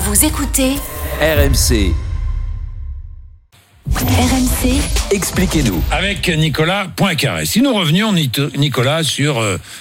Vous écoutez RMC. RMC, Expliquez-nous. Avec Nicolas Poincaré. Si nous revenions, Nicolas, sur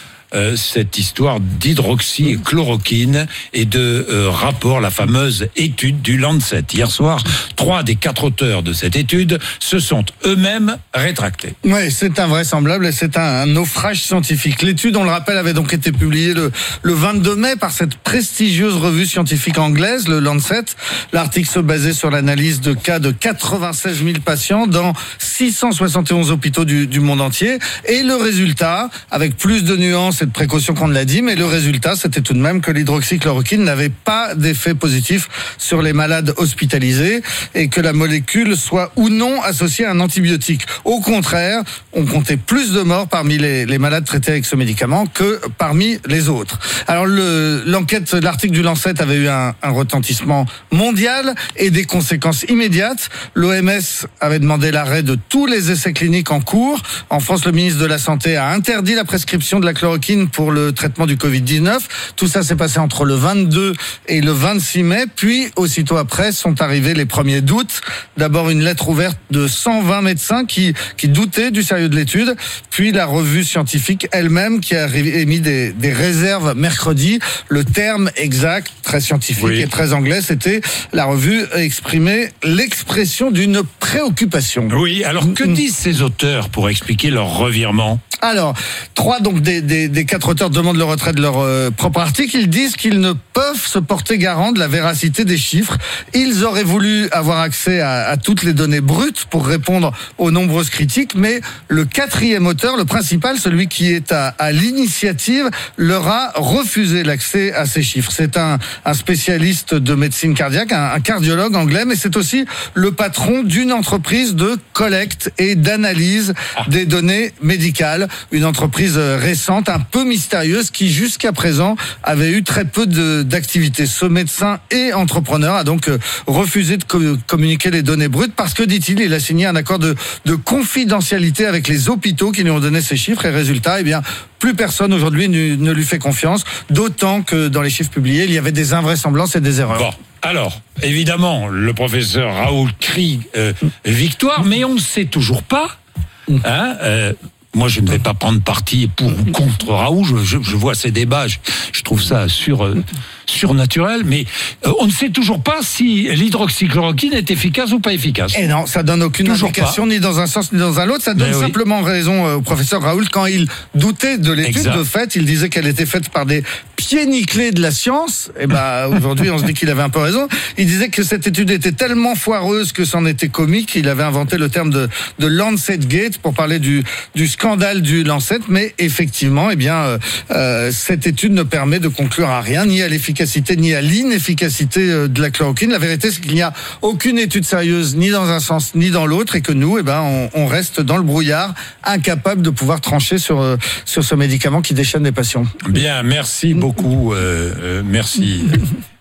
cette histoire d'hydroxychloroquine et de rapport, la fameuse étude du Lancet. Hier soir, 3 des 4 auteurs de cette étude se sont eux-mêmes rétractés. Oui, c'est invraisemblable et c'est un naufrage scientifique. L'étude, on le rappelle, avait donc été publiée le 22 mai par cette prestigieuse revue scientifique anglaise, le Lancet. L'article se basait sur l'analyse de cas de 96 000 patients dans 671 hôpitaux du monde entier. Et le résultat, avec plus de nuances et de précautions qu'on ne l'a dit, mais le résultat, c'était tout de même que l'hydroxychloroquine n'avait pas d'effet positif sur les malades hospitalisés et que la molécule soit ou non associée à un antibiotique. Au contraire, on comptait plus de morts parmi les malades traités avec ce médicament que parmi les autres. Alors l'article du Lancet avait eu un retentissement mondial et des conséquences immédiates. L'OMS avait demandé l'arrêt de tous les essais cliniques en cours. En France, le ministre de la Santé a interdit la prescription de la chloroquine pour le traitement du Covid-19. Tout ça s'est passé entre le 22 et le 26 mai. Puis, aussitôt après, sont arrivés les premiers doutes. D'abord, une lettre ouverte de 120 médecins qui doutaient du sérieux de l'étude. Puis, la revue scientifique elle-même qui a émis des réserves mercredi. Le terme exact, très scientifique et très anglais, c'était la revue exprimait l'expression d'une préoccupation. Oui, alors que disent ces auteurs pour expliquer leur revirement ? Alors, 3 donc des 4 auteurs demandent le retrait de leur propre article. Ils disent qu'ils ne peuvent se porter garant de la véracité des chiffres. Ils auraient voulu avoir accès à toutes les données brutes pour répondre aux nombreuses critiques, mais le 4e auteur, le principal, celui qui est à l'initiative, leur a refusé l'accès à ces chiffres. C'est un spécialiste de médecine cardiaque, un cardiologue anglais, mais c'est aussi le patron d'une entreprise de collecte et d'analyse des données médicales. Une entreprise récente, un peu mystérieuse, qui jusqu'à présent avait eu très peu d'activité. Ce médecin et entrepreneur a donc refusé de communiquer les données brutes parce que, dit-il, il a signé un accord de confidentialité avec les hôpitaux qui lui ont donné ces chiffres. Et résultat, plus personne aujourd'hui ne lui fait confiance, d'autant que dans les chiffres publiés, il y avait des invraisemblances et des erreurs. Bon. Alors, évidemment, le professeur Raoult crie victoire, mais on ne sait toujours pas. Moi, je ne vais pas prendre parti pour ou contre Raoult. Je vois ces débats, je trouve ça surnaturel, mais on ne sait toujours pas si l'hydroxychloroquine est efficace ou pas efficace. Et non, ça donne aucune indication, ni dans un sens ni dans un autre. Ça donne simplement raison au professeur Raoult quand il doutait de l'étude. De fait, il disait qu'elle était faite par des pieds nickelés de la science. Et aujourd'hui, on se dit qu'il avait un peu raison. Il disait que cette étude était tellement foireuse que c'en était comique. Il avait inventé le terme de Lancet Gate pour parler du scandale du Lancet. Mais effectivement, cette étude ne permet de conclure à rien, ni à l'efficacité ni à l'inefficacité de la chloroquine. La vérité, c'est qu'il n'y a aucune étude sérieuse ni dans un sens ni dans l'autre et que nous, on reste dans le brouillard, incapable de pouvoir trancher sur ce médicament qui déchaîne les patients. Bien, merci beaucoup. Merci.